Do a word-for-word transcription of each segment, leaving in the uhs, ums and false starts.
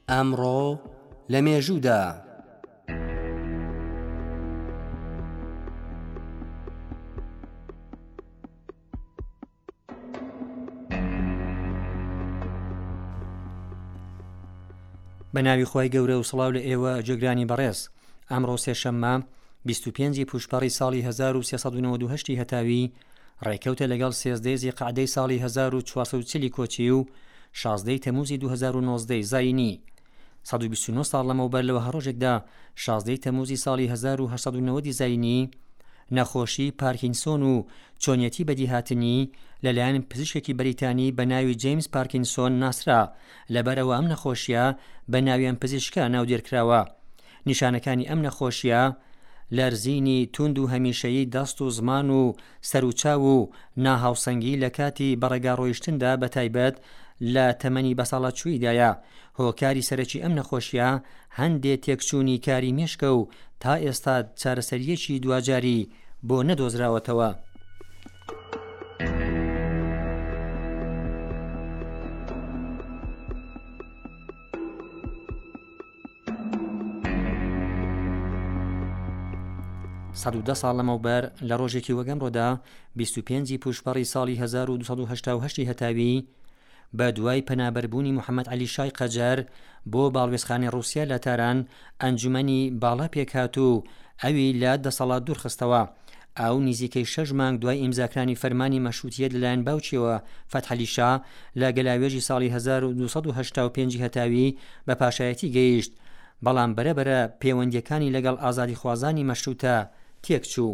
ئەمڕۆ لە مێژوودا بە ناوی خۆی گەورە و سڵاو لە ئێوە جێگرانی بەڕێز. ئەمڕۆ سێشەممە بیست و پێنجی پوشپەڕی ساڵی هەزار و سێسەد و نەوەد و هەشت هەتاوی ڕێکەوتە لەگەڵ سێزدەی زیقعدەی ساڵی هەزار و چوارسەد و چل کۆچی و شازدەی تەموزی دوو هەزار و نۆزدە زاینی. سەد و بیست و نۆ ساڵ لەمەوبەر لەوە هەڕۆژێکدا شازدەی تەموزی ساڵی هەزار و هەشت سەد و نەوەد زاینی نەخۆشی پارکینسۆن و چۆنیەتی بەدیهاتنی لەلایەن پزیشکێکی بەریتانی بە ناوی جەیمس پارکینسۆن ناسرا. لەبەرەوە ئەم نەخۆشیە بە ناوی ئەم پزیشکە ناودێرکراوە. نیشانەکانی ئەم نەخۆشیە لەرزینی توند و هەمیشەیی دەست و زمان و سەرچاو و ناهاوسەنگی لە کاتی بەڕێگا ڕۆیشتندا بەتایبەت لە تەمەنی بەساڵەتچوویدایە. هۆکاری سەرەکی ئەم نەخۆشیە هەندێک تێکچوونی کاری مێشکە و تا ئێستا چارەسەریەکی دوجاری بۆ نەدۆزراوەتەوە. سەد و دە ساڵ لەمەوبەر لە ڕۆژێکی وەگەمڕۆدا بیست و پێنجی پوشپەڕی ساڵی هەزار و دووسەد و هەشتا و هەشت هەتاوی بە دوای پەنابەربوونی محەممەد عەلی شای قەجەر بۆ باڵوێزخانەی ڕووسیا لە تاران ئەنجومەنی باڵا پێکهات و ئەوی لە دەسەڵات دوورخستەوە. ئەو نزیکەی شەش مانگ دوای ئیمزاکرانی فەرمانی مەشروتیەت لەلایەن باوکیەوە فەتحعەلی شا لە گەلاوێژی ساڵی هەزار و دووسەد و هەشتا و پێنج هەتاوی بە پاشایەتی گەیشت، بەڵام بەرەبەرە پەیوەندیەکانی لەگەڵ ئازادیخوازانی مەشروتە تێکچوو.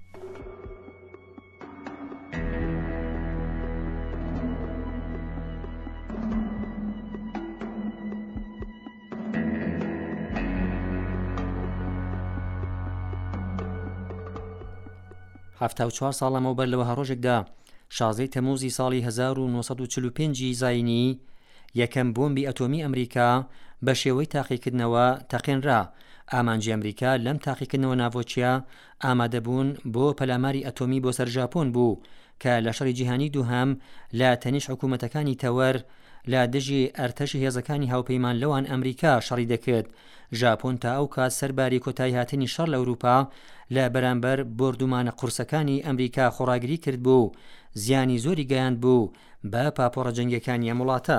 هەفتا و چوار ساڵ لەمەوبەر لەوە هەڕۆژێکدا شازدەی تەموزی ساڵی هەزار و نۆسەد و چل و پێنج زاینی یەکەم بۆمبی ئەتۆمی ئەمریکا بە شێوەی تاقیکردنەوە تەقێنرا. ئامانجی ئەمریکا لەم تاقیکردنەوە ناوۆچیە ئامادەبوون بۆ پەلاماری ئەتۆمی بۆ سەر ژاپۆن بوو کە لە شەڕی جیهانی دووهەم لە تەنیش حکوومەتەکانی تەوەر لە دژی ئەرتەشی هێزەکانی هاوپەیمان لەوان ئەمریکا شەڕی دەکرد. ژاپۆن تا ئەو کات سەرباری کۆتایی هاتنی شەڕ لە ئەوروپا لە بەرامبەر بردومانە قورسەکانی ئەمریکا خۆڕاگری کرد بوو، زیانی زۆری گەیاند بوو بە پاپۆرە جەنگیەکانی ئەم وڵاتە.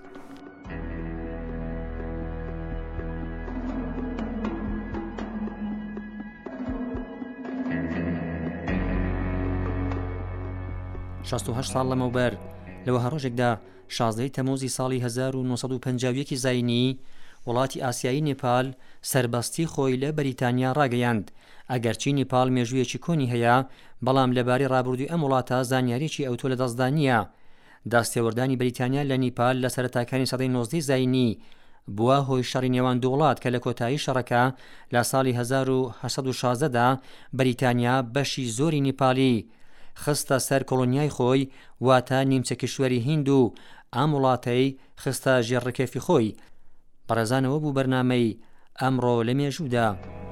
شەست و هەشت ساڵ لەمەوبەر لەوە هەڕۆژێکدا شازدەی تەموزی ساڵی هەزار و نۆسەد و پەنجا و یەک زاینی وڵاتی ئاسیایی نێپال سەربەستی خۆی لە بەریتانیا ڕاگەیاند. ئەگەرچی نێپال مێژوویەکی کۆنی هەیە، بەڵام لەبارەی ڕابردووی ئەم وڵاتە زانیاریی ئەوتۆ لە دەستدانیە. داستێوەردانی بەریتانیا لە نیپال لە سەرەتاکانی سەدەی نۆزدەی زاینی بووە هۆی شەڕی نێوان دوو وڵات کە لە کۆتایی شەڕەکە لە ساڵی هەزار و هەشت سەد و شازدە دا بەریتانیا بەشی زۆری نیپالی خستە سەر کۆڵۆنیای خۆی، واتە نیمچە کشوەری هیند و ئەم وڵاتەی خستە ژێڕکێفی خۆی. بەڕێزانەوە بوو بەرنامەی ئەمڕۆ لە مێژوودا.